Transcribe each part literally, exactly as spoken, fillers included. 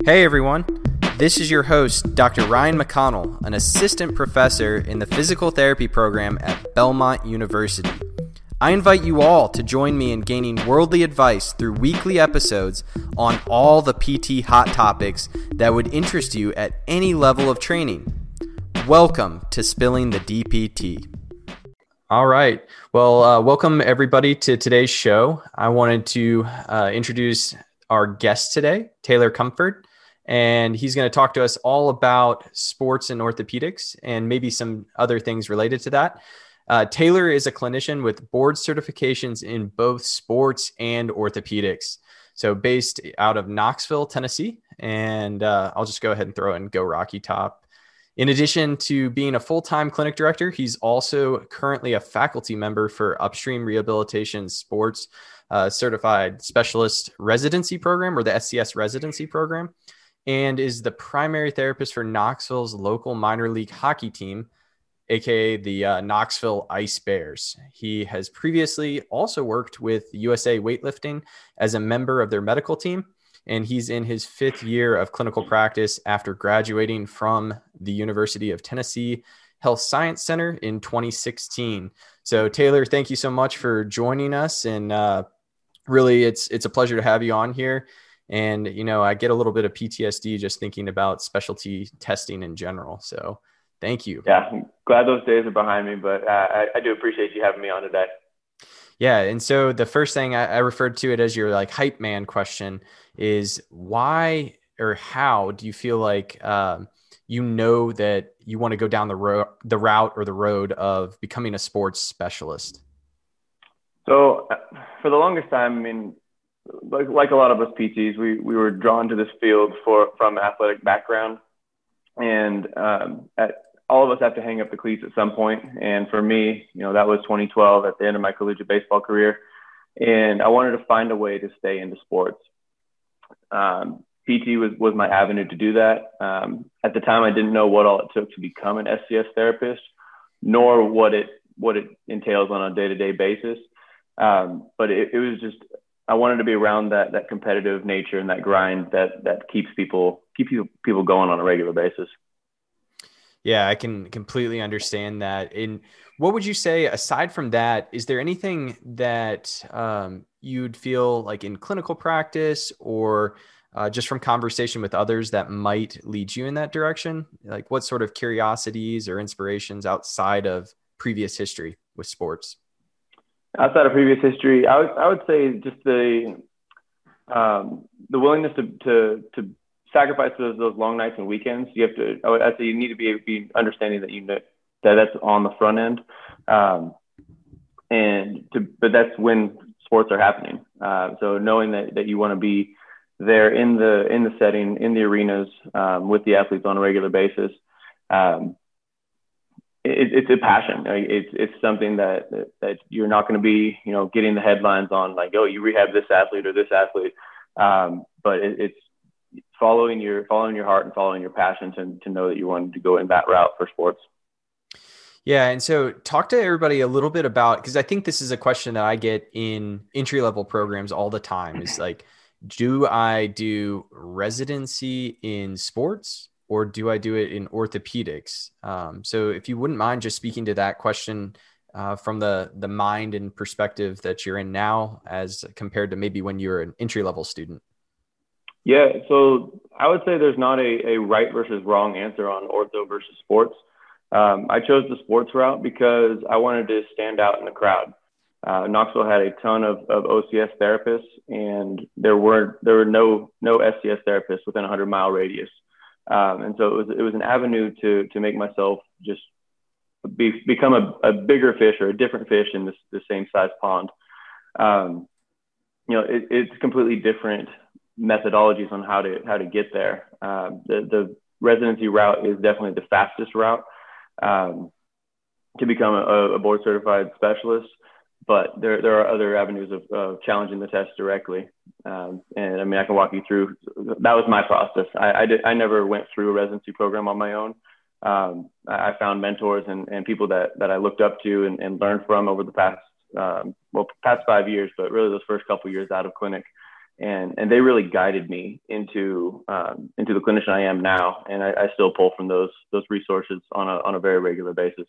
Hey everyone, this is your host, Doctor Ryan McConnell, an assistant professor in the physical therapy program at Belmont University. I invite you all to join me in gaining worldly advice through weekly episodes on all the P T hot topics that would interest you at any level of training. Welcome to Spilling the D P T. All right. Well, uh, welcome everybody to today's show. I wanted to uh, introduce our guest today, Taylor Comfort, and he's going to talk to us all about sports and orthopedics and maybe some other things related to that. Uh, Taylor is a clinician with board certifications in both sports and orthopedics. So based out of Knoxville, Tennessee, and uh, I'll just go ahead and throw in Go Rocky Top. In addition to being a full-time clinic director, he's also currently a faculty member for Upstream Rehabilitation Sports uh, Certified Specialist Residency Program, or the S C S Residency Program, and is the primary therapist for Knoxville's local minor league hockey team, aka the uh, Knoxville Ice Bears. He has previously also worked with U S A Weightlifting as a member of their medical team, and he's in his fifth year of clinical practice after graduating from the University of Tennessee Health Science Center in twenty sixteen. So Taylor, thank you so much for joining us. And uh, really, it's it's a pleasure to have you on here. And, you know, I get a little bit of P T S D just thinking about specialty testing in general. So thank you. Yeah, I'm glad those days are behind me, but uh, I, I do appreciate you having me on today. Yeah. And so the first thing I, I referred to it as your like hype man question is why or how do you feel like, um, you know, that you want to go down the road, the route or the road of becoming a sports specialist? So uh, for the longest time, I mean, like, like a lot of us P Ts, we, we were drawn to this field for, from an athletic background, and um, at, all of us have to hang up the cleats at some point. And for me, you know, that was twenty twelve at the end of my collegiate baseball career. And I wanted to find a way to stay into sports. Um, P T was, was my avenue to do that. Um, at the time, I didn't know what all it took to become an S C S therapist, nor what it, what it entails on a day-to-day basis. Um, but it, it was just, I wanted to be around that, that competitive nature and that grind that, that keeps people, keep people, people going on a regular basis. Yeah, I can completely understand that. And what would you say, aside from that, is there anything that um, you'd feel like in clinical practice or uh, just from conversation with others that might lead you in that direction? Like what sort of curiosities or inspirations outside of previous history with sports? Outside of previous history, I would, I would say just the, um, the willingness to, to, to sacrifice those, those long nights and weekends. You have to, I would I'd say you need to be, be understanding that you know that that's on the front end. Um, and to, but that's when sports are happening. Uh, so knowing that, that you want to be there in the, in the setting, in the arenas, um, with the athletes on a regular basis. Um, it, it's a passion. It's, it's something that, that, that you're not going to be, you know, getting the headlines on like, oh, you rehab this athlete or this athlete. Um, but it, it's, following your following your heart and following your passions, and to know that you wanted to go in that route for sports. Yeah. And so talk to everybody a little bit about, because I think this is a question that I get in entry-level programs all the time is like, do I do residency in sports or do I do it in orthopedics? Um, so if you wouldn't mind just speaking to that question uh, from the, the mind and perspective that you're in now as compared to maybe when you were an entry-level student. Yeah, so I would say there's not a, a right versus wrong answer on ortho versus sports. Um, I chose the sports route because I wanted to stand out in the crowd. Uh, Knoxville had a ton of, of O C S therapists, and there were there were no no S C S therapists within a hundred mile radius. Um, and so it was it was an avenue to to make myself just be, become a, a bigger fish or a different fish in this the same size pond. Um, you know, it, it's completely different methodologies on how to how to get there. Uh, the the residency route is definitely the fastest route um, to become a, a board certified specialist, but there there are other avenues of, of challenging the test directly. Um, and I mean, I can walk you through. That was my process. I I, did, I never went through a residency program on my own. Um, I, I found mentors and, and people that that I looked up to and, and learned from over the past um, well past five years, but really those first couple of years out of clinic. and and they really guided me into um, into the clinician I am now, and I, I still pull from those those resources on a on a very regular basis.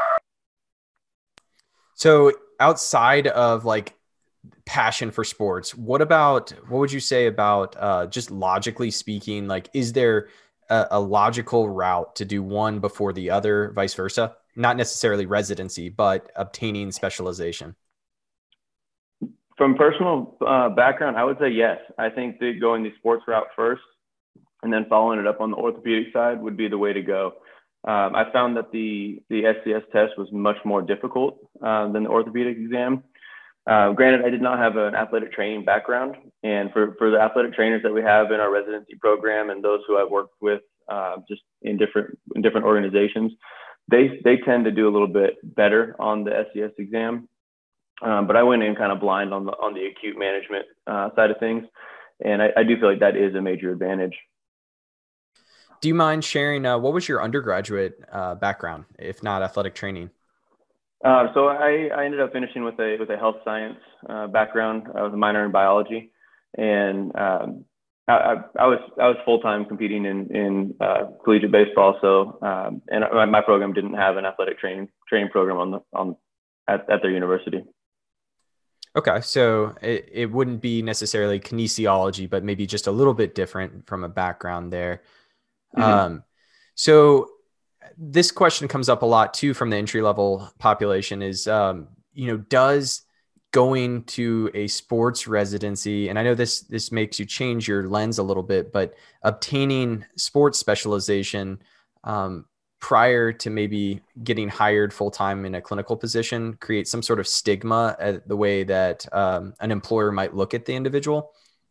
So outside of like passion for sports, what about what would you say about uh, just logically speaking? Like, is there a, a logical route to do one before the other, vice versa? Not necessarily residency, but obtaining specialization. From personal uh, background, I would say yes. I think that going the sports route first and then following it up on the orthopedic side would be the way to go. Um, I found that the the S C S test was much more difficult uh, than the orthopedic exam. Uh, granted, I did not have an athletic training background, and for, for the athletic trainers that we have in our residency program and those who I've worked with uh, just in different in different organizations, they they tend to do a little bit better on the S C S exam. Um, but I went in kind of blind on the on the acute management uh, side of things, and I, I do feel like that is a major advantage. Do you mind sharing uh, what was your undergraduate uh, background, if not athletic training? Uh, so I, I ended up finishing with a with a health science uh, background. I was a minor in biology, and um, I, I, I was I was full time competing in in uh, collegiate baseball. So um, and my, my program didn't have an athletic training training program on the on at, at their university. Okay, so it, it wouldn't be necessarily kinesiology, but maybe just a little bit different from a background there. Mm-hmm. Um, so this question comes up a lot too from the entry level population is, um, you know, does going to a sports residency, and I know this this makes you change your lens a little bit, but obtaining sports specialization um, prior to maybe getting hired full-time in a clinical position create some sort of stigma at the way that um, an employer might look at the individual?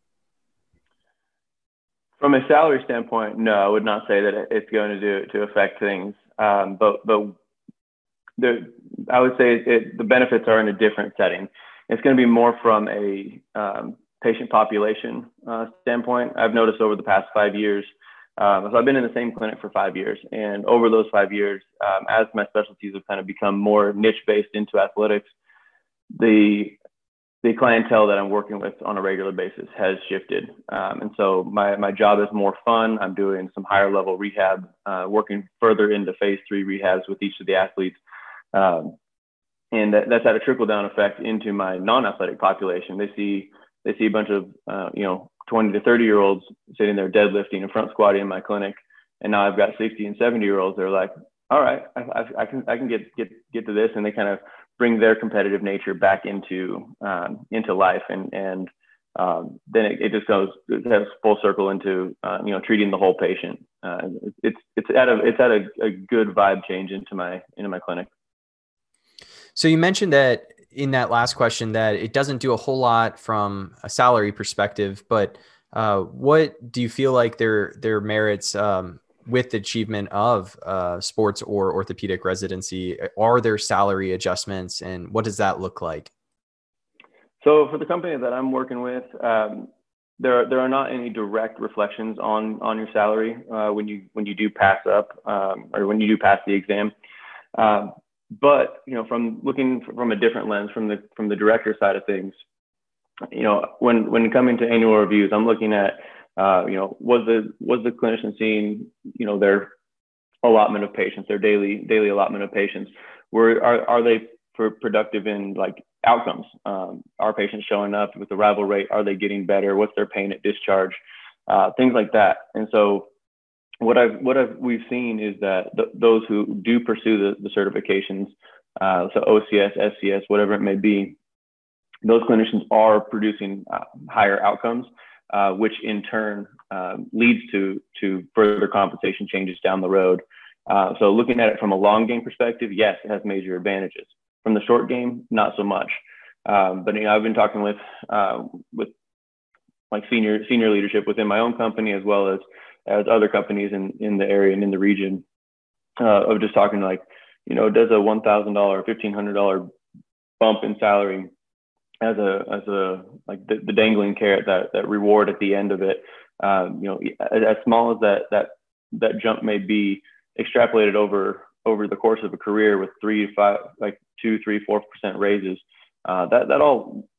From a salary standpoint, no, I would not say that it's going to do to affect things. Um, but but the, I would say it, the benefits are in a different setting. It's going to be more from a um, patient population uh, standpoint. I've noticed over the past five years, Um, so I've been in the same clinic for five years, and over those five years, um, as my specialties have kind of become more niche-based into athletics, the the clientele that I'm working with on a regular basis has shifted, um, and so my my job is more fun. I'm doing some higher level rehab, uh, working further into phase three rehabs with each of the athletes, um, and that, that's had a trickle down effect into my non-athletic population. They see they see a bunch of uh, you know. twenty to thirty year olds sitting there deadlifting and front squatting in my clinic. And now I've got sixty and seventy year olds. They're like, all right, I, I, I can, I can get, get, get to this. And they kind of bring their competitive nature back into, um, into life. And, and, um, then it, it just goes, it has full circle into, uh, you know, treating the whole patient. Uh, it's, it's at a, it's at a, a good vibe change into my, into my clinic. So you mentioned that in that last question that it doesn't do a whole lot from a salary perspective, but uh, what do you feel like their their merits um, with the achievement of uh, sports or orthopedic residency? Are there salary adjustments, and what does that look like? So for the company that I'm working with, um, there there are not any direct reflections on on your salary uh, when you when you do pass up um, or when you do pass the exam. Um, But, you know, from looking from a different lens, from the from the director side of things, you know, when when coming to annual reviews, I'm looking at, uh, you know, was the was the clinician seeing, you know, their allotment of patients, their daily daily allotment of patients? Were are are they productive in like outcomes? Um, are patients showing up with the arrival rate? Are they getting better? What's their pain at discharge? Uh, things like that. And so What I've what I've we've seen is that th- those who do pursue the, the certifications, uh, so O C S, S C S, whatever it may be, those clinicians are producing uh, higher outcomes, uh, which in turn uh, leads to to further compensation changes down the road. Uh, so looking at it from a long game perspective, yes, it has major advantages. From the short game, not so much. Um, but you know, I've been talking with uh, with like senior senior leadership within my own company as well as as other companies in, in the area and in the region, uh, of just talking like, you know, does a one thousand dollars, fifteen hundred dollars bump in salary as a, as a, like the, the dangling carrot, that, that reward at the end of it, um, you know, as, as small as that, that, that jump may be, extrapolated over, over the course of a career with three to five, like two, three, four percent raises, uh, that, that all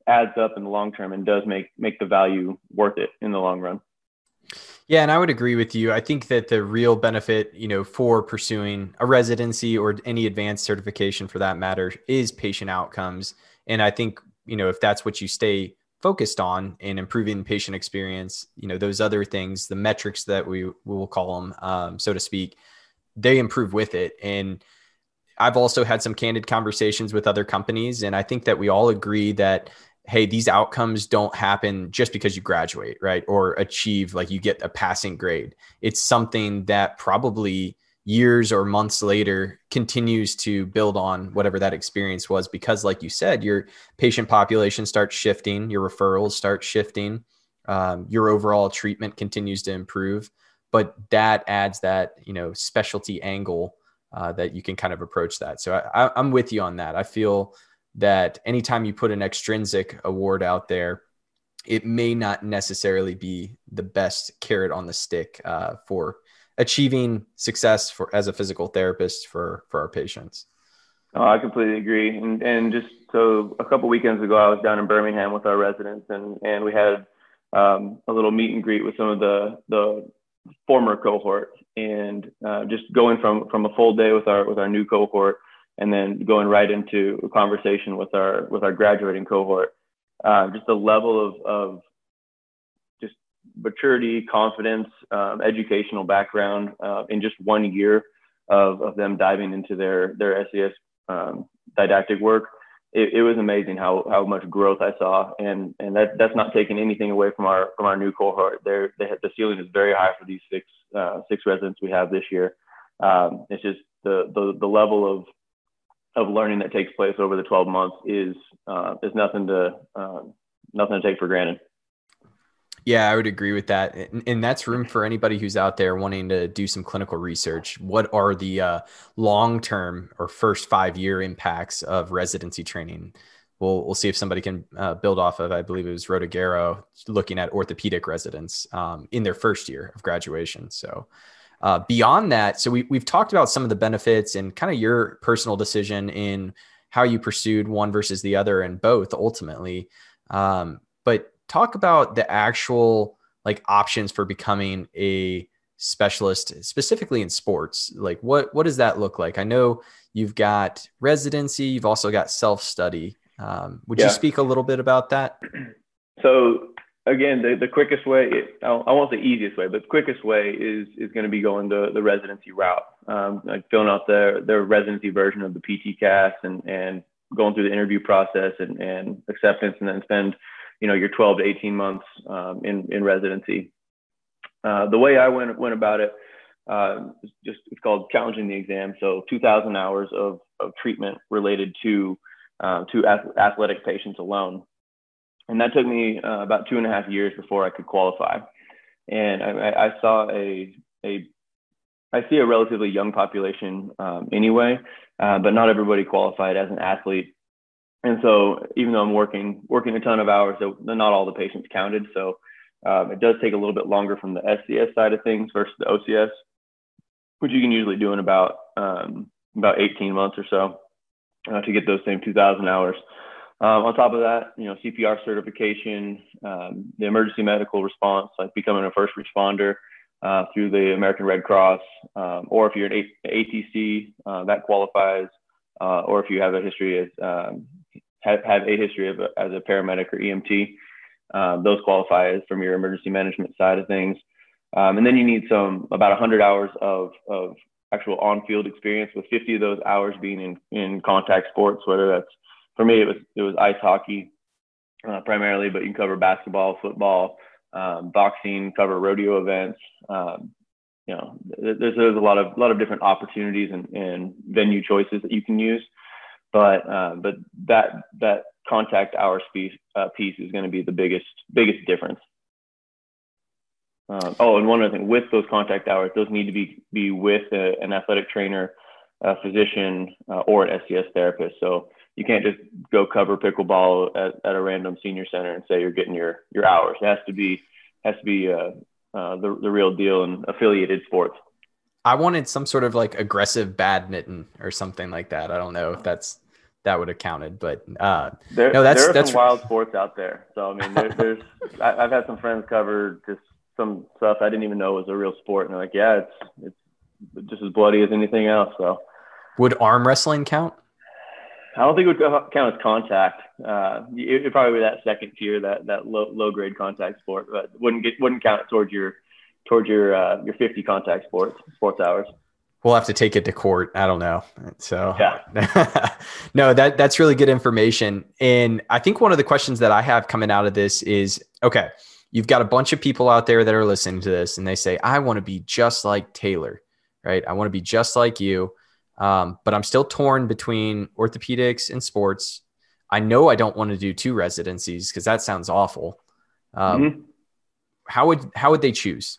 adds up in the long term and does make make the value worth it in the long run. Yeah, and I would agree with you. I think that the real benefit, you know, for pursuing a residency or any advanced certification for that matter is patient outcomes. And I think, you know, if that's what you stay focused on in improving patient experience, you know, those other things, the metrics that we, we will call them, um, so to speak, they improve with it. And I've also had some candid conversations with other companies, and I think that we all agree that, hey, these outcomes don't happen just because you graduate, right? Or achieve, like you get a passing grade. It's something that probably years or months later continues to build on whatever that experience was, because like you said, your patient population starts shifting, your referrals start shifting, um, your overall treatment continues to improve, but that adds that, you know, specialty angle uh, that you can kind of approach that. So I, I'm with you on that. I feel that anytime you put an extrinsic award out there, it may not necessarily be the best carrot on the stick uh, for achieving success for as a physical therapist for, for our patients. Oh, I completely agree. And, and just so a couple weekends ago, I was down in Birmingham with our residents, and, and we had um, a little meet and greet with some of the, the former cohort, and uh, just going from, from a full day with our, with our new cohort, and then going right into a conversation with our with our graduating cohort. Uh, just the level of, of just maturity, confidence, um, educational background uh, in just one year of, of them diving into their their S E S um, didactic work. It, it was amazing how how much growth I saw, and and that that's not taking anything away from our from our new cohort. They're, they have, the ceiling is very high for these six uh, six residents we have this year. Um, it's just the the the level of of learning that takes place over the twelve months is, uh, is nothing to, uh, nothing to take for granted. Yeah, I would agree with that. And, and that's room for anybody who's out there wanting to do some clinical research. What are the uh, long-term or first five-year impacts of residency training? We'll, we'll see if somebody can uh, build off of, I believe it was Rotogero, looking at orthopedic residents um, in their first year of graduation. So Uh, beyond that, so we, we've talked about some of the benefits and kind of your personal decision in how you pursued one versus the other and both ultimately. Um, but talk about the actual like options for becoming a specialist, specifically in sports. Like what, what does that look like? I know you've got residency, you've also got self-study. Um, would yeah. you speak a little bit about that? So again, the, the quickest way, I won't say easiest way, but the quickest way is is going to be going the, the residency route, um, like filling out their, their residency version of the P T C A S and, and going through the interview process and, and acceptance, and then spend, you know, your twelve to eighteen months um, in, in residency. Uh, the way I went, went about it, uh, it's just, it's called challenging the exam. So two thousand hours of, of treatment related to, uh, to athletic patients alone. And that took me uh, about two and a half years before I could qualify. And I, I saw a, a, I see a relatively young population um, anyway, uh, but not everybody qualified as an athlete. And so even though I'm working, working a ton of hours, so not all the patients counted. So um, it does take a little bit longer from the S C S side of things versus the O C S, which you can usually do in about, um, about eighteen months or so uh, to get those same two thousand hours. Um, on top of that, you know, C P R certification, um, the emergency medical response, like becoming a first responder uh, through the American Red Cross, um, or if you're an A T C, uh, that qualifies, uh, or if you have a history as um, have, have a history of a, as a paramedic or E M T, uh, those qualify as from your emergency management side of things. Um, and then you need some about one hundred hours of of actual on-field experience, with fifty of those hours being in in contact sports, whether that's, for me, it was it was ice hockey uh, primarily, but you can cover basketball, football, um, boxing, cover rodeo events. Um, you know, there's, there's a lot of a lot of different opportunities and, and venue choices that you can use. But uh, but that that contact hours piece uh, piece is going to be the biggest biggest difference. Um, oh, and one other thing, with those contact hours, those need to be be with a, an athletic trainer, a physician, uh, or an S C S therapist. So you can't just go cover pickleball at, at a random senior center and say you're getting your, your hours. It has to be, has to be uh, uh, the, the real deal in affiliated sports. I wanted some sort of like aggressive badminton or something like that. I don't know if that's that would have counted. But uh, There, no, that's there are that's some wild sports out there. So I mean, there, there's I, I've had some friends cover just some stuff I didn't even know was a real sport, and they're like, yeah, it's it's just as bloody as anything else. So would arm wrestling count? I don't think it would count as contact. Uh, it would probably be that second tier, that that low low grade contact sport, but wouldn't get wouldn't count towards your towards your uh, your fifty contact sports sports hours. We'll have to take it to court. I don't know. So yeah, no, that that's really good information. And I think one of the questions that I have coming out of this is, okay, you've got a bunch of people out there that are listening to this and they say, I want to be just like Taylor, right? I want to be just like you. Um, but I'm still torn between orthopedics and sports. I know I don't want to do two residencies because that sounds awful. Um, mm-hmm. How would, how would they choose?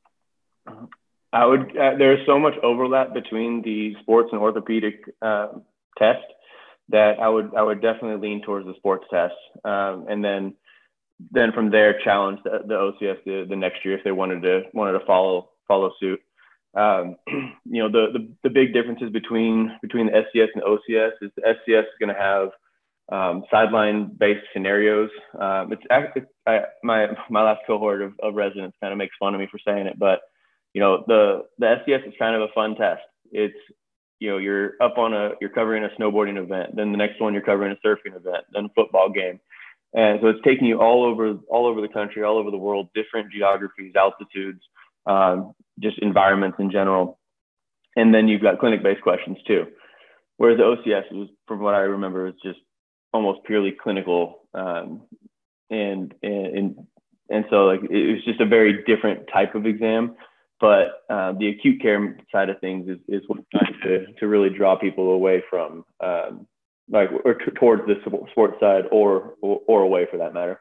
I would, uh, there's so much overlap between the sports and orthopedic uh, test that I would, I would definitely lean towards the sports test. Um, and then, then from there, challenge the, the O C S the, the next year if they wanted to, wanted to follow, follow suit. Um, you know, the, the, the big differences between, between the S C S and O C S is the S C S is going to have um, sideline based scenarios. Um, it's actually, I, my, my last cohort of, of residents kind of makes fun of me for saying it, but you know, the, the S C S is kind of a fun test. It's, you know, you're up on a, you're covering a snowboarding event. Then the next one, you're covering a surfing event, then a football game. And so it's taking you all over, all over the country, all over the world, different geographies, altitudes, um, just environments in general. And then you've got clinic-based questions too. Whereas the O C S was, from what I remember, is just almost purely clinical. Um, and, and, and so like, it was just a very different type of exam. But uh, the acute care side of things is, is what's trying to, to really draw people away from, um, like, or t- towards the sports side or, or, or away for that matter.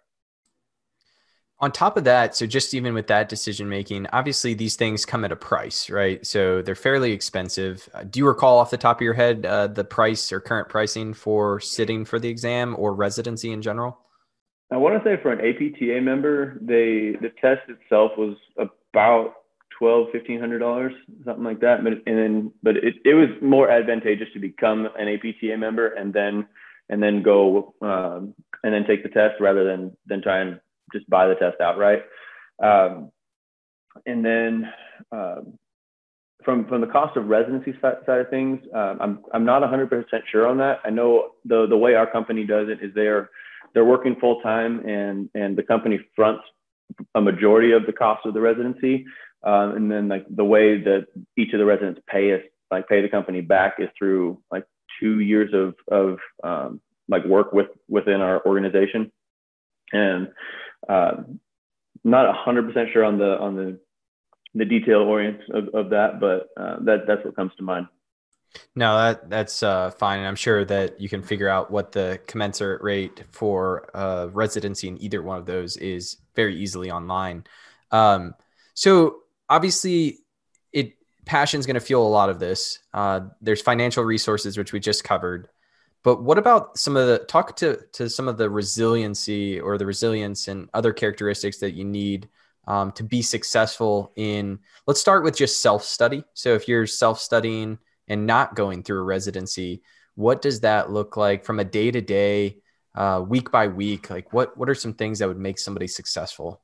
On top of that, so just even with that decision making, obviously these things come at a price, right? So they're fairly expensive. Uh, do you recall off the top of your head uh, the price or current pricing for sitting for the exam or residency in general? I want to say for an A P T A member, they the test itself was about twelve, fifteen hundred dollars, something like that. But and then, but it, it was more advantageous to become an A P T A member and then and then go um, and then take the test rather than than try and just buy the test outright. Um, and then um, from from the cost of residency side, side of things, um, I'm I'm not one hundred percent sure on that. I know the the way our company does it is they're they're working full time and and the company fronts a majority of the cost of the residency. Um, and then like the way that each of the residents pay us, like pay the company back is through like two years of, of um, like work with within our organization. And uh, not a hundred percent sure on the, on the, the detail orient of, of that, but uh, that that's what comes to mind. No, that that's uh, fine. And I'm sure that you can figure out what the commensurate rate for uh, residency in either one of those is very easily online. Um, so obviously it passion's going to fuel a lot of this. Uh, there's financial resources, which we just covered, but what about some of the talk to, to some of the resiliency or the resilience and other characteristics that you need um, to be successful in, let's start with just self-study. So if you're self-studying and not going through a residency, what does that look like from a day-to-day, uh, week by week? Like what, what are some things that would make somebody successful?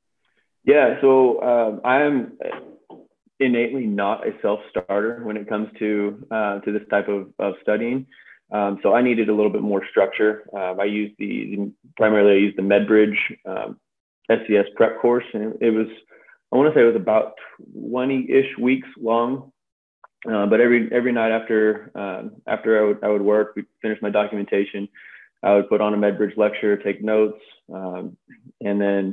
Yeah. So um, I'm innately not a self-starter when it comes to, uh, to this type of, of studying. Um, so I needed a little bit more structure. Um, I used the, primarily I used the MedBridge um, S C S prep course. And it was, I want to say it was about twenty-ish weeks long. Uh, but every every night after um, after I would I would work, we'd finish my documentation. I would put on a MedBridge lecture, take notes, um, and then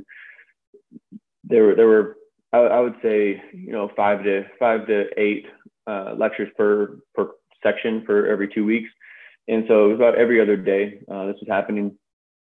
there were there were I, I would say you know five to five to eight uh, lectures per per section for every two weeks, and so it was about every other day uh, this was happening,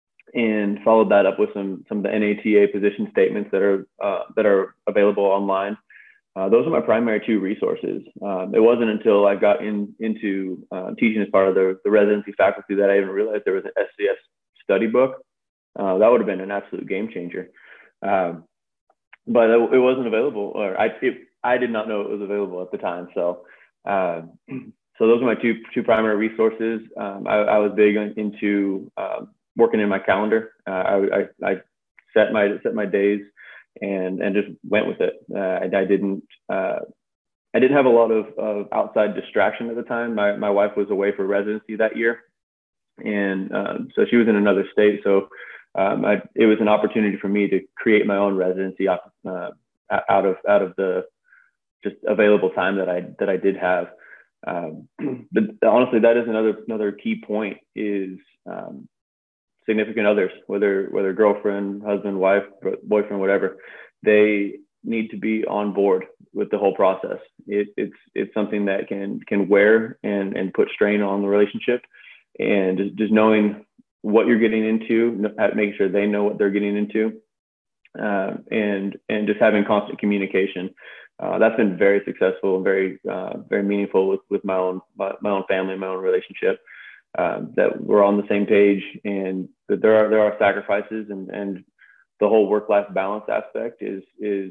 and followed that up with some some of the N A T A position statements that are uh, that are available online. Uh, those are my primary two resources. Um, it wasn't until I got in, into uh, teaching as part of the, the residency faculty that I even realized there was an S C S study book. Uh, that would have been an absolute game changer. Um, but it, it wasn't available, or I, it, I did not know it was available at the time. So, uh, so those are my two two primary resources. Um, I, I was big into uh, working in my calendar. Uh, I, I, I set my set my days and and just went with it. Uh, I, I didn't uh, I didn't have a lot of, of outside distraction at the time. My my wife was away for residency that year, and um, so she was in another state. So um, I, it was an opportunity for me to create my own residency uh, out of out of the just available time that I that I did have. Um, but honestly, that is another another key point is um, significant others, whether whether girlfriend, husband, wife, boyfriend, whatever, they need to be on board with the whole process. It, it's it's something that can can wear and and put strain on the relationship, and just, just knowing what you're getting into, making sure they know what they're getting into, uh, and and just having constant communication. Uh, that's been very successful and very uh, very meaningful with with my own my, my own family, my own relationship. Um, that we're on the same page, and that there are there are sacrifices, and and the whole work-life balance aspect is is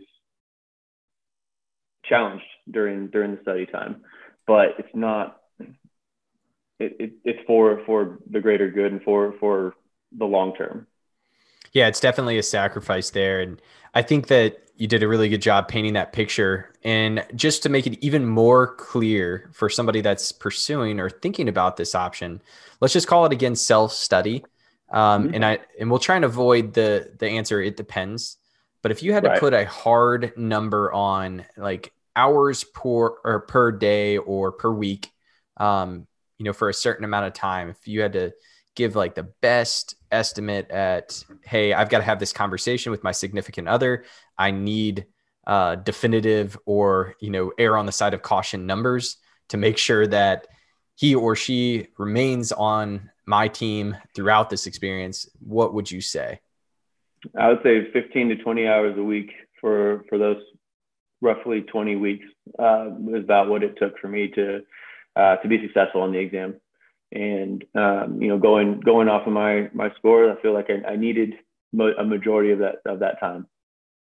challenged during during the study time, but it's not. It, it it's for for the greater good and for for the long term. Yeah, it's definitely a sacrifice there, and I think that you did a really good job painting that picture. And just to make it even more clear for somebody that's pursuing or thinking about this option, let's just call it again self-study. Um, mm-hmm. And I and we'll try and avoid the the answer "it depends." But if you had to right. put a hard number on like hours per or per day or per week, um, you know, for a certain amount of time, if you had to give like the best estimate at, hey, I've got to have this conversation with my significant other. I need uh, definitive or, you know, err on the side of caution numbers to make sure that he or she remains on my team throughout this experience. What would you say? I would say fifteen to twenty hours a week for, for those roughly twenty weeks uh, is about what it took for me to, uh, to be successful on the exam. And, um, you know, going, going off of my, my score, I feel like I, I needed mo- a majority of that, of that time.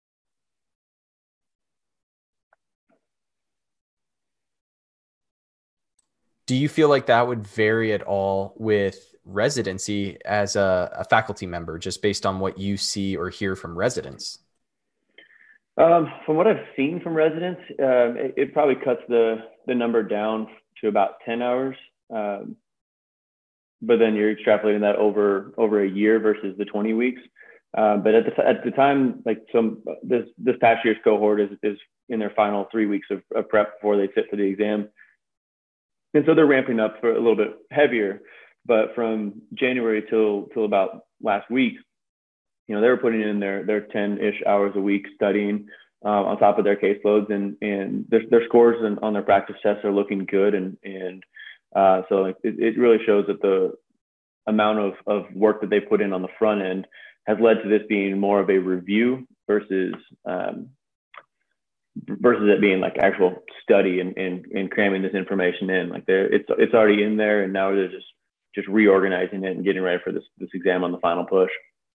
Do you feel like that would vary at all with residency as a, a faculty member, just based on what you see or hear from residents? Um, from what I've seen from residents, uh, it, it probably cuts the, the number down to about ten hours. Um, but then you're extrapolating that over over a year versus the twenty weeks. Uh, but at the at the time, like some this this past year's cohort is is in their final three weeks of, of prep before they sit for the exam, and so they're ramping up for a little bit heavier. But from January till till about last week, you know, they were putting in their their ten-ish hours a week studying uh, on top of their caseloads, and and their their scores and on their practice tests are looking good, and and Uh, so it, it really shows that the amount of, of work that they put in on the front end has led to this being more of a review versus um, versus it being like actual study and, and, and cramming this information in. Like they're, it's it's already in there, and now they're just just reorganizing it and getting ready for this this exam on the final push.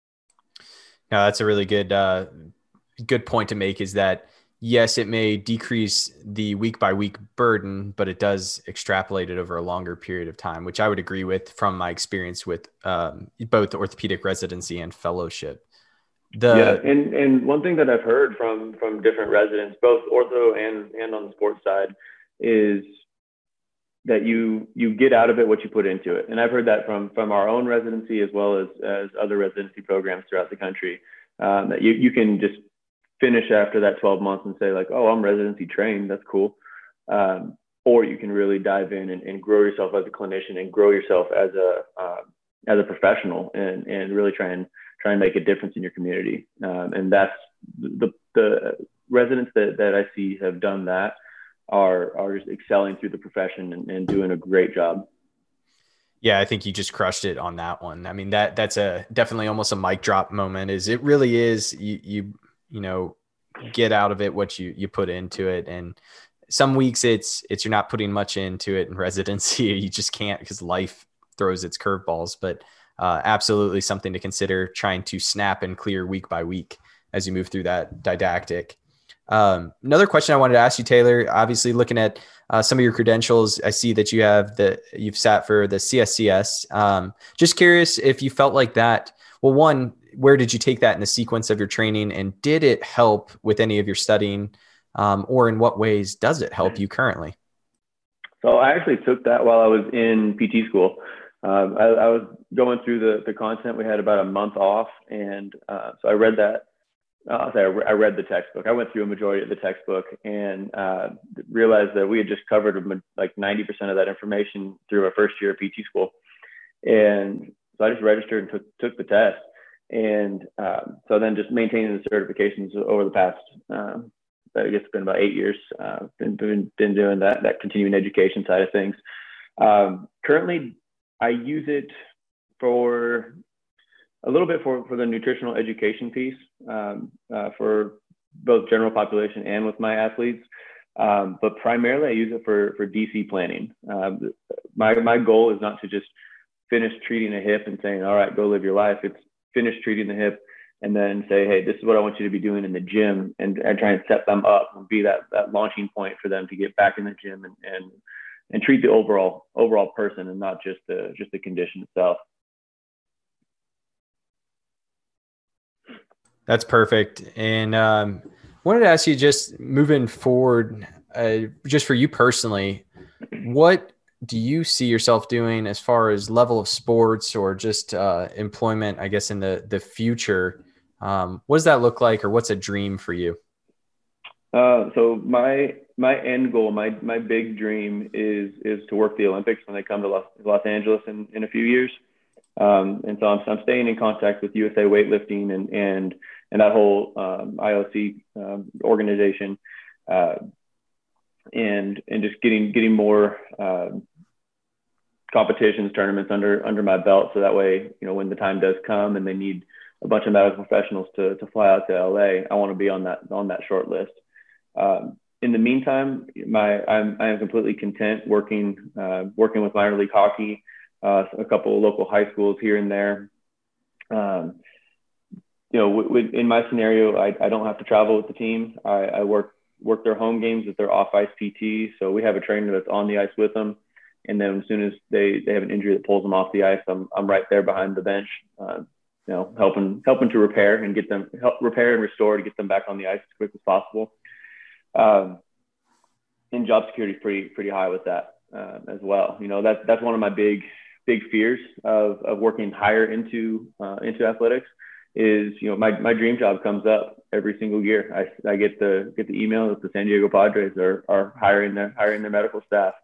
No, that's a really good uh, good point to make. Is that yes, it may decrease the week by week burden, but it does extrapolate it over a longer period of time, which I would agree with from my experience with um, both orthopedic residency and fellowship. The, yeah. And, and one thing that I've heard from, from different residents, both ortho and, and on the sports side, is that you, you get out of it what you put into it. And I've heard that from, from our own residency, as well as, as other residency programs throughout the country, um, that you, you can just finish after that twelve months and say like, oh, I'm residency trained. That's cool. Um, or you can really dive in and, and grow yourself as a clinician and grow yourself as a, uh, as a professional, and, and really try and try and make a difference in your community. Um, and that's the, the residents that, that I see have done that are, are just excelling through the profession and, and doing a great job. Yeah, I think you just crushed it on that one. I mean, that that's a definitely almost a mic drop moment. Is it really is you, you, you know, get out of it what you, you put into it. And some weeks it's, it's, you're not putting much into it in residency. You just can't, because life throws its curveballs, but uh, absolutely something to consider, trying to snap and clear week by week as you move through that didactic. Um, another question I wanted to ask you, Taylor, obviously looking at uh, some of your credentials, I see that you have the, you've sat for the C S C S. Um, just curious if you felt like that. Well, one, where did you take that in the sequence of your training, and did it help with any of your studying? Um, or in what ways does it help you currently? So I actually took that while I was in P T school. Um, I, I was going through the, the content. We had about a month off. And uh, so I read that. Uh, sorry, I, re- I read the textbook. I went through a majority of the textbook and uh, realized that we had just covered like ninety percent of that information through our first year of P T school. And so I just registered and took, took the test. And um, so then just maintaining the certifications over the past, um, I guess it's been about eight years, uh, been, been, been doing that, that continuing education side of things. Um, currently, I use it for a little bit for, for the nutritional education piece, um, uh, for both general population and with my athletes. Um, but primarily I use it for, for D C planning. Um, my, my goal is not to just finish treating a hip and saying, all right, go live your life. It's finish treating the hip and then say, hey, this is what I want you to be doing in the gym, and, and try and set them up and be that, that launching point for them to get back in the gym and, and, and treat the overall, overall person and not just the, just the condition itself. That's perfect. And um, wanted to ask you, just moving forward, uh, just for you personally, what do you see yourself doing as far as level of sports or just uh, employment, I guess, in the, the future? Um, what does that look like, or what's a dream for you? Uh, so my, my end goal, my, my big dream is, is to work the Olympics when they come to Los, Los Angeles in, in a few years. Um, and so I'm, I'm staying in contact with U S A Weightlifting and, and, and that whole um, I O C um, organization, uh, and, and just getting, getting more uh, competitions, tournaments under, under my belt. So that way, you know, when the time does come and they need a bunch of medical professionals to, to fly out to L A, I want to be on that, on that short list. Um, in the meantime, my, I'm, I am completely content working, uh, working with minor league hockey, uh, a couple of local high schools here and there. Um, you know, w- w- in my scenario, I, I don't have to travel with the team. I, I work, work their home games with their off ice P T. So we have a trainer that's on the ice with them. And then as soon as they, they have an injury that pulls them off the ice, I'm, I'm right there behind the bench, uh, you know, helping, helping to repair and get them, help repair and restore to get them back on the ice as quick as possible. Um, and job security is pretty, pretty high with that, uh, as well. You know, that's, that's one of my big, big fears of, of working higher into, uh, into athletics is, you know, my, my dream job comes up every single year. I, I get the, get the email that the San Diego Padres are, are hiring their, hiring their medical staff,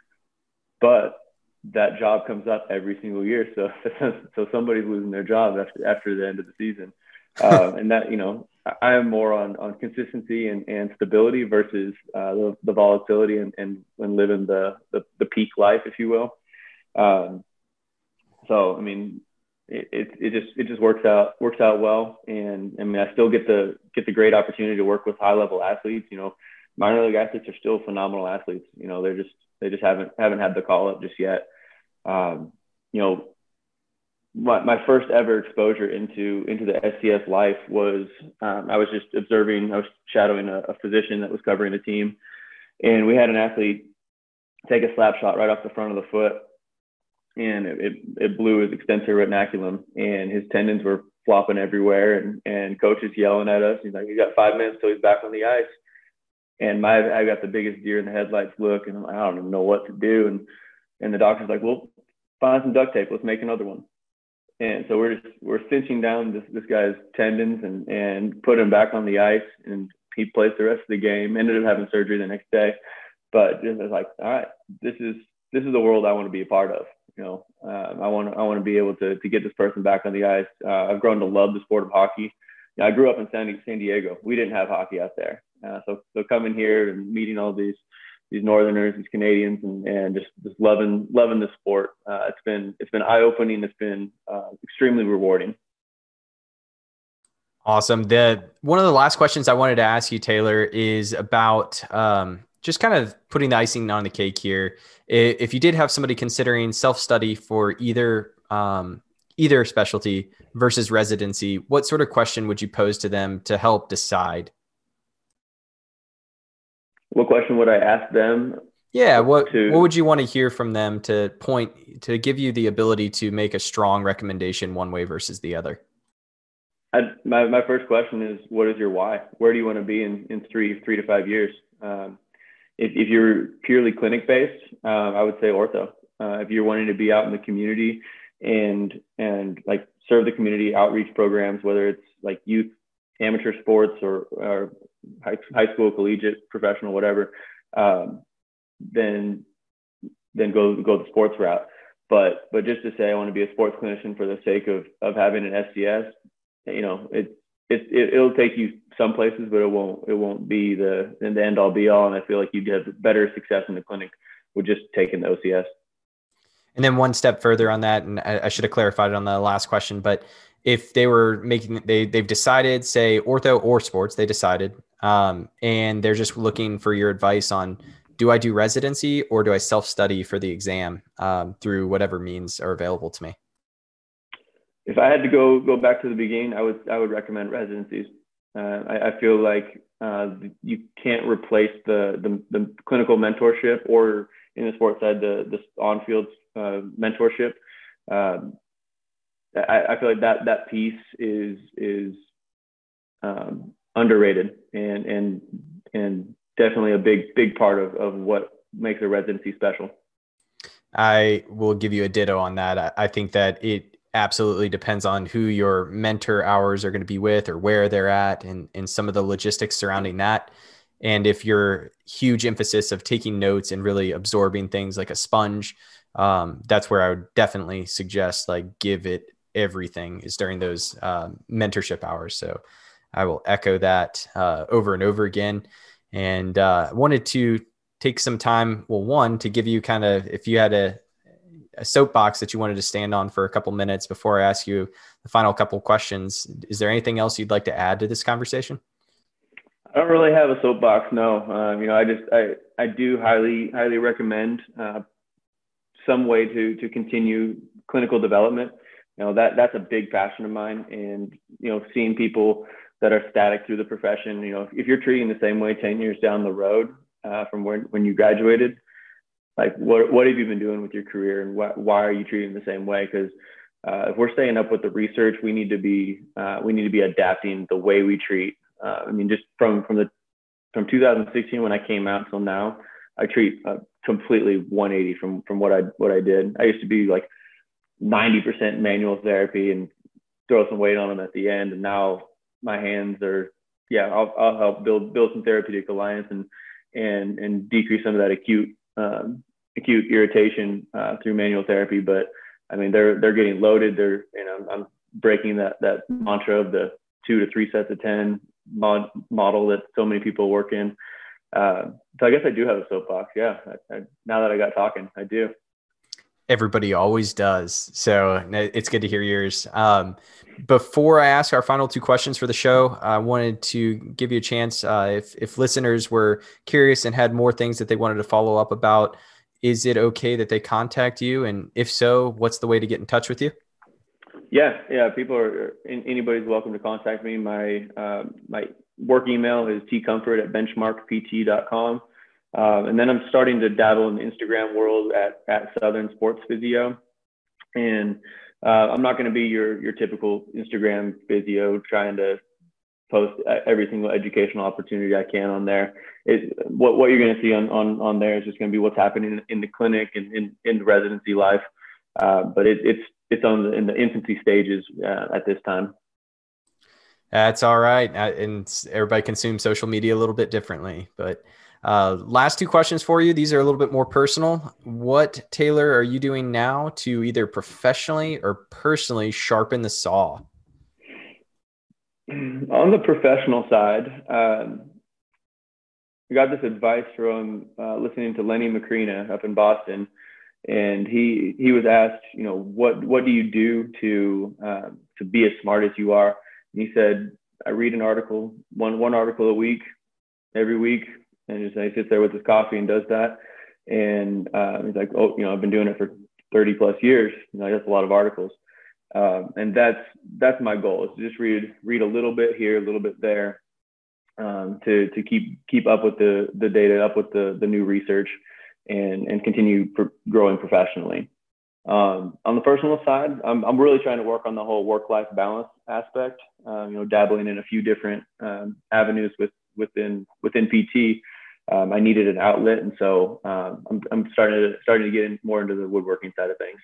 but that job comes up every single year. So, so somebody's losing their job after, after the end of the season. Uh, and that, you know, I am more on, on consistency and, and stability versus uh, the, the volatility and, and, and living the, the, the peak life, if you will. Um, so, I mean, it, it, it just, it just works out, works out well. And I mean, I still get the, get the great opportunity to work with high level athletes. You know, minor league athletes are still phenomenal athletes. You know, they're just, they just haven't, haven't had the call up just yet. Um, you know, my, my first ever exposure into, into the S C S life was, um, I was just observing, I was shadowing a, a physician that was covering a team, and we had an athlete take a slap shot right off the front of the foot, and it, it, it blew his extensor retinaculum, and his tendons were flopping everywhere, and, and coach is yelling at us. He's like, you got five minutes till he's back on the ice. And my, I got the biggest deer in the headlights look, and I'm like, I don't even know what to do. And, and the doctor's like, well, find some duct tape. Let's make another one. And so we're just, we're cinching down this, this guy's tendons and, and put him back on the ice, and he plays the rest of the game, ended up having surgery the next day. But just was like, all right, this is, this is the world I want to be a part of. You know, uh, I want to, I want to be able to, to get this person back on the ice. Uh, I've grown to love the sport of hockey. You know, I grew up in San, San Diego. We didn't have hockey out there. Uh, so, so coming here and meeting all these, these Northerners, these Canadians, and, and just, just loving, loving the sport. Uh, it's been, it's been eye-opening. It's been uh, extremely rewarding. Awesome. The, one of the last questions I wanted to ask you, Taylor, is about, um, just kind of putting the icing on the cake here. If you did have somebody considering self-study for either, um, either specialty versus residency, what sort of question would you pose to them to help decide? What question would I ask them? Yeah, what To what would you want to hear from them to point to give you the ability to make a strong recommendation one way versus the other? I, my my first question is, what is your why? Where do you want to be in, in three three to five years? Um, if if you're purely clinic based, um, I would say ortho. Uh, if you're wanting to be out in the community and and like serve the community outreach programs, whether it's like youth, amateur sports, or, or high, high school, collegiate, professional, whatever, um, then then go go the sports route. But but just to say I want to be a sports clinician for the sake of of having an S C S, you know, it it, it it'll take you some places, but it won't it won't be the the end all be all. And I feel like you'd have better success in the clinic with just taking the O C S. And then one step further on that, and I, I should have clarified it on the last question, but if they were making, they, they've decided, say ortho or sports, they decided, um, and they're just looking for your advice on, do I do residency or do I self-study for the exam um, through whatever means are available to me? If I had to go go back to the beginning, I would I would recommend residencies. Uh, I, I feel like uh, you can't replace the, the the clinical mentorship, or in the sports side, the the on-field uh, mentorship. Um, I, I feel like that that piece is is um, underrated and and and definitely a big big part of of what makes a residency special. I will give you a ditto on that. I, I think that it absolutely depends on who your mentor hours are going to be with or where they're at, and, and some of the logistics surrounding that. And if your huge emphasis of taking notes and really absorbing things like a sponge, um, that's where I would definitely suggest like give it everything is during those um, mentorship hours. So I will echo that uh, over and over again. And uh, wanted to take some time, well, one, to give you kind of, if you had a, a soapbox that you wanted to stand on for a couple minutes before I ask you the final couple questions, is there anything else you'd like to add to this conversation? I don't really have a soapbox, no. Um, you know, I just I I do highly highly recommend uh, some way to to continue clinical development. You know, that that's a big passion of mine, and you know, seeing people that are static through the profession. You know, if you're treating the same way ten years down the road uh, from when when you graduated, like what what have you been doing with your career, and why why are you treating the same way? Because uh, if we're staying up with the research, we need to be uh, we need to be adapting the way we treat. Uh, I mean, just from from the from two thousand sixteen when I came out till now, I treat uh, completely one eighty from from what I what I did. I used to be like ninety percent manual therapy and throw some weight on them at the end, and now my hands are yeah. I'll I'll help build build some therapeutic alliance and and and decrease some of that acute um, acute irritation uh, through manual therapy. But I mean, they're they're getting loaded. They're you know I'm breaking that that mantra of the two to three sets of ten mod, model that so many people work in. Uh, so I guess I do have a soapbox. Yeah. I, I, now that I got talking, I do. Everybody always does. So it's good to hear yours. Um, before I ask our final two questions for the show, I wanted to give you a chance. Uh, if, if listeners were curious and had more things that they wanted to follow up about, is it okay that they contact you? And if so, what's the way to get in touch with you? Yeah, yeah. People are anybody's welcome to contact me. My uh, my work email is tcomfort at benchmark p t dot com, um, and then I'm starting to dabble in the Instagram world at at Southern Sports Physio, and uh, I'm not going to be your your typical Instagram physio trying to post every single educational opportunity I can on there. It, what what you're going to see on on on there is just going to be what's happening in, in the clinic and in in residency life, uh, but it, it's it's on the, in the infancy stages uh, at this time. That's all right. Uh, and everybody consumes social media a little bit differently, but uh, last two questions for you. These are a little bit more personal. What, Taylor, are you doing now to either professionally or personally sharpen the saw? On the professional side, um, I got this advice from uh, listening to Lenny Macrina up in Boston. And he he was asked, you know, what what do you do to uh, to be as smart as you are? And he said, I read an article, one one article a week, every week, and just he sits there with his coffee and does that. And uh, he's like, oh, you know, I've been doing it for thirty plus years. You know, that's a lot of articles, um, and that's that's my goal is to just read read a little bit here, a little bit there, um, to to keep keep up with the the data, up with the the new research, and and continue pr- growing professionally. Um, on the personal side, I'm I'm really trying to work on the whole work-life balance aspect. Um, you know, dabbling in a few different um, avenues with within within P T. Um, I needed an outlet, and so um, I'm I'm starting to starting to get in more into the woodworking side of things.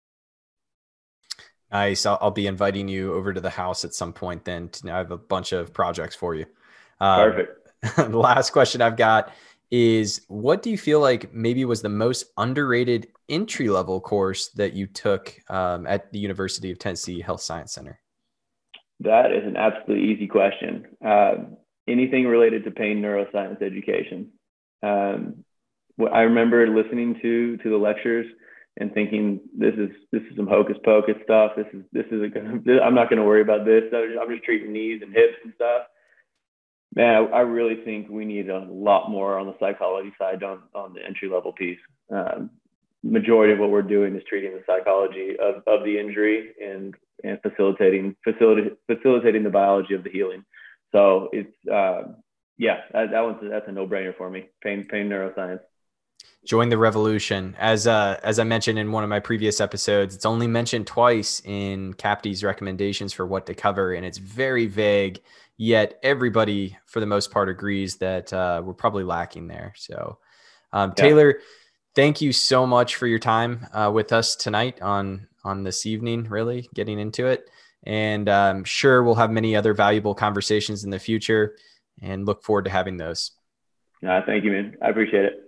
Nice. I'll, I'll be inviting you over to the house at some point. Then to, I have a bunch of projects for you. Um, Perfect. the last question I've got is, what do you feel like maybe was the most underrated entry level course that you took um, at the University of Tennessee Health Science Center? That is an absolutely easy question. Uh, anything related to pain neuroscience education. Um, I remember listening to to the lectures and thinking, this is this is some hocus pocus stuff. This is this is a, I'm not going to worry about this. I'm just treating knees and hips and stuff. Man, I, I really think we need a lot more on the psychology side on on the entry level piece. Um, majority of what we're doing is treating the psychology of, of the injury and and facilitating facility, facilitating the biology of the healing. So it's uh, yeah, that, that one's that's a no brainer for me. Pain pain neuroscience. Join the revolution. As uh, as I mentioned in one of my previous episodes, it's only mentioned twice in CAPTE's recommendations for what to cover, and it's very vague. Yet everybody, for the most part, agrees that uh, we're probably lacking there. So, um, Yeah. Taylor, thank you so much for your time uh, with us tonight on on this evening. Really getting into it, and I'm sure we'll have many other valuable conversations in the future, and look forward to having those. Uh, thank you, man. I appreciate it.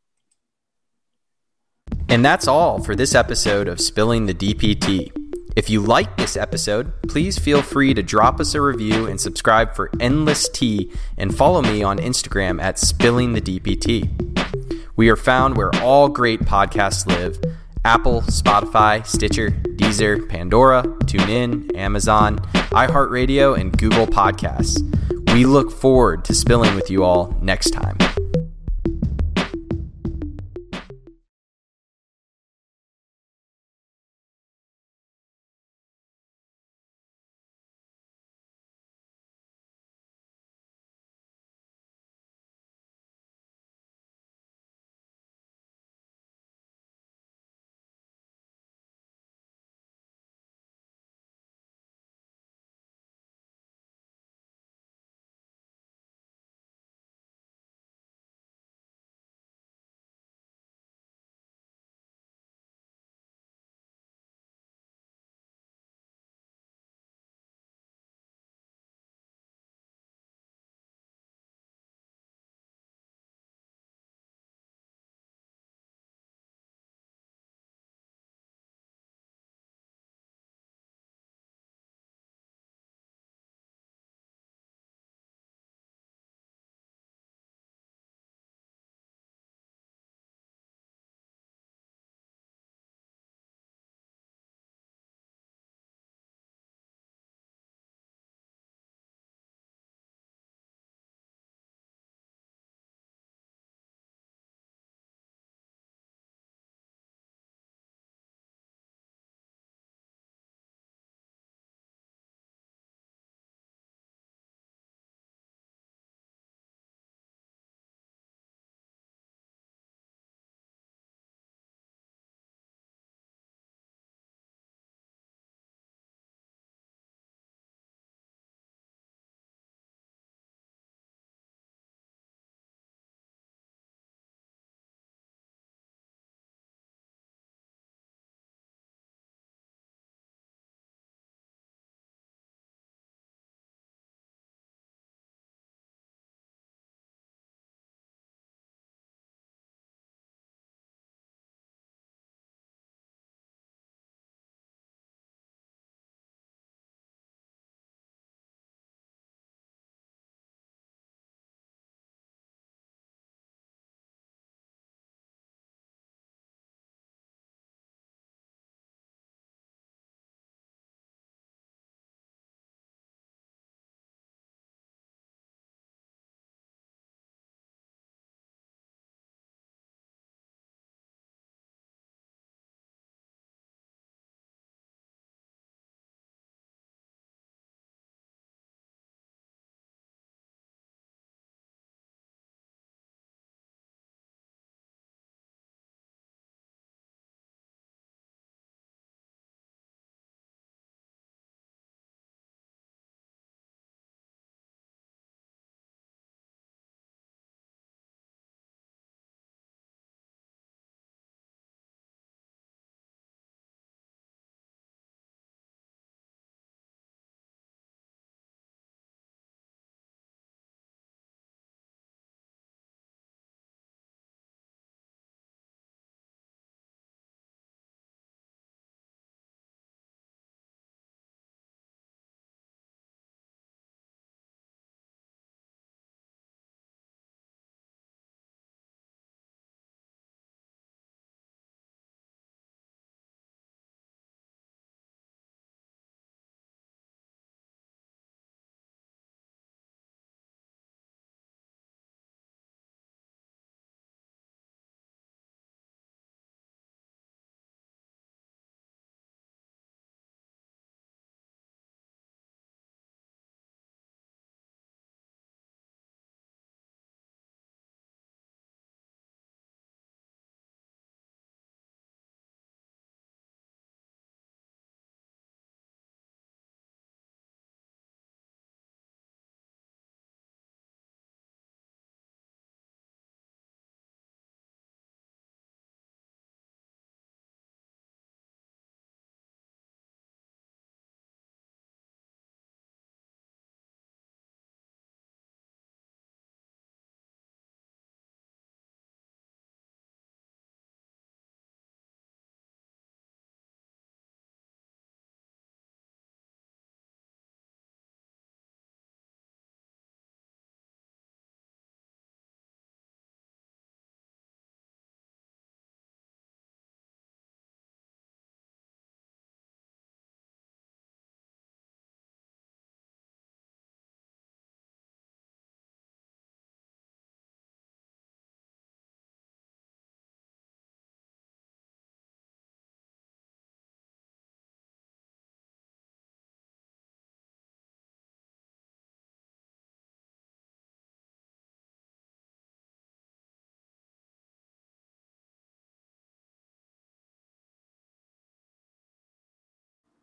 And that's all for this episode of Spilling the D P T. If you liked this episode, please feel free to drop us a review and subscribe for Endless Tea, and follow me on Instagram at Spilling the D P T. We are found where all great podcasts live: Apple, Spotify, Stitcher, Deezer, Pandora, TuneIn, Amazon, iHeartRadio, and Google Podcasts. We look forward to spilling with you all next time.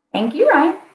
Thank you, Ryan.